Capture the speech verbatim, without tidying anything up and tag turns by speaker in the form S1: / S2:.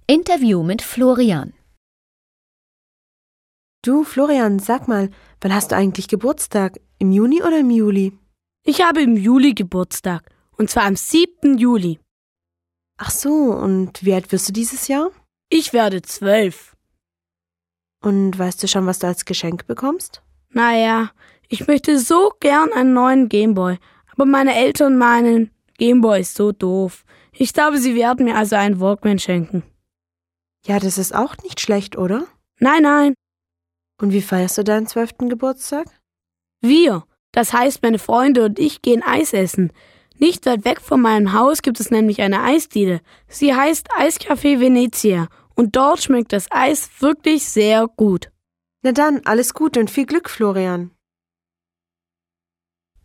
S1: Interview mit Florian.
S2: Du, Florian, sag mal, wann hast du eigentlich Geburtstag? Im Juni oder im Juli?
S3: Ich habe im Juli Geburtstag. Und zwar am siebten Juli.
S2: Ach so, und wie alt wirst du dieses Jahr?
S3: Ich werde zwölf.
S2: Und weißt du schon, was du als Geschenk bekommst?
S3: Naja, ich möchte so gern einen neuen Gameboy. Aber meine Eltern meinen, Gameboy ist so doof. Ich glaube, sie werden mir also einen Walkman schenken.
S2: Ja, das ist auch nicht schlecht, oder?
S3: Nein, nein.
S2: Und wie feierst du deinen zwölften Geburtstag?
S3: Wir, das heißt meine Freunde und ich, gehen Eis essen. Nicht weit weg von meinem Haus gibt es nämlich eine Eisdiele. Sie heißt Eiscafé Venezia und dort schmeckt das Eis wirklich sehr gut.
S2: Na dann, alles Gute und viel Glück, Florian.